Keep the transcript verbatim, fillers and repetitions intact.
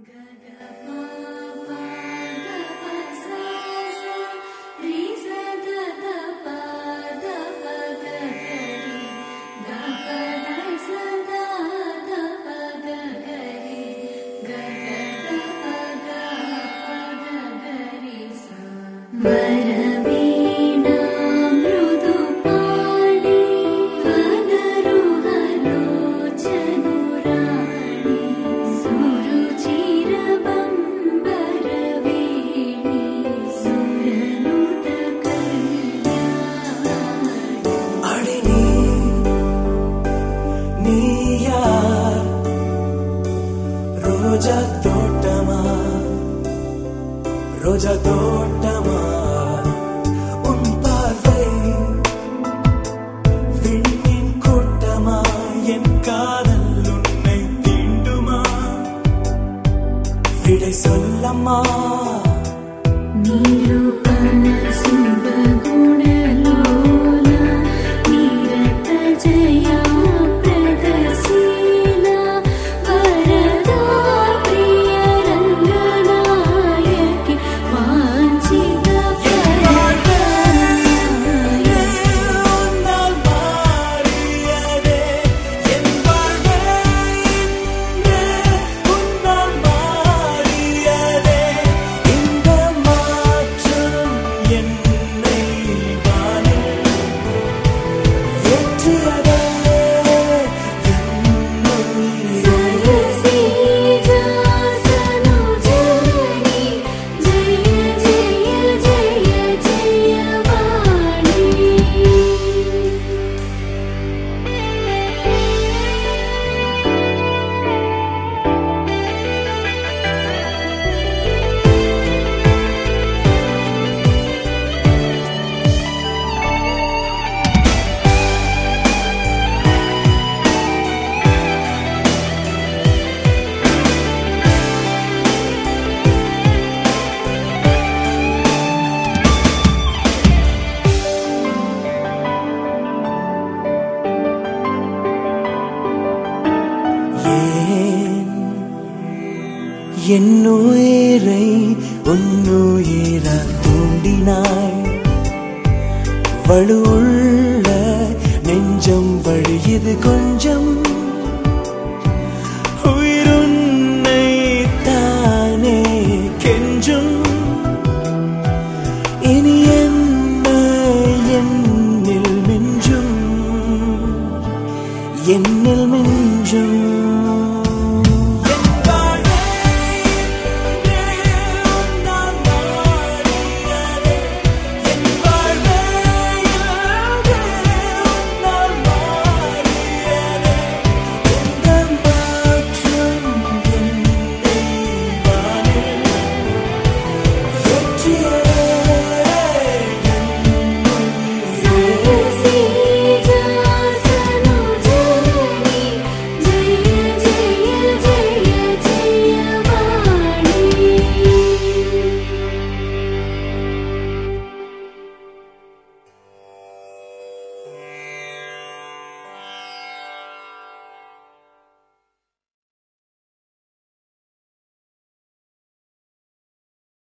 ரோஜா தோட்டமா ரோஜா தோட்டமா உன் பார்வை விண்மீன் கூட்டமா என் காதல் உன்னை தீண்டுமா விடை சொல்லம்மா நீரூபன சுபகுணலோலா நீரத ஜயா பிரதசீலா வரதா பிரிய ரங்கநாயகி வாஞ்சித உன்னால் மாறியதே என் வாழ்வே உன்னால் மாறியதே இந்த மாற்றம் என்னை வானில் ஏற்றியதே சரசீஜா சனுஜனி ஜெய ஜெய ஜெய ஜெயவாணி என்னுயிரை உன்னுயிரால் தூண்டினாய் வலுவுள்ள நெஞ்சம் வழியுது கொஞ்சம் உயிருன்னை தானே கெஞ்சும் இனி என்ன என்னில் மிஞ்சும் என்னில் மிஞ்சும்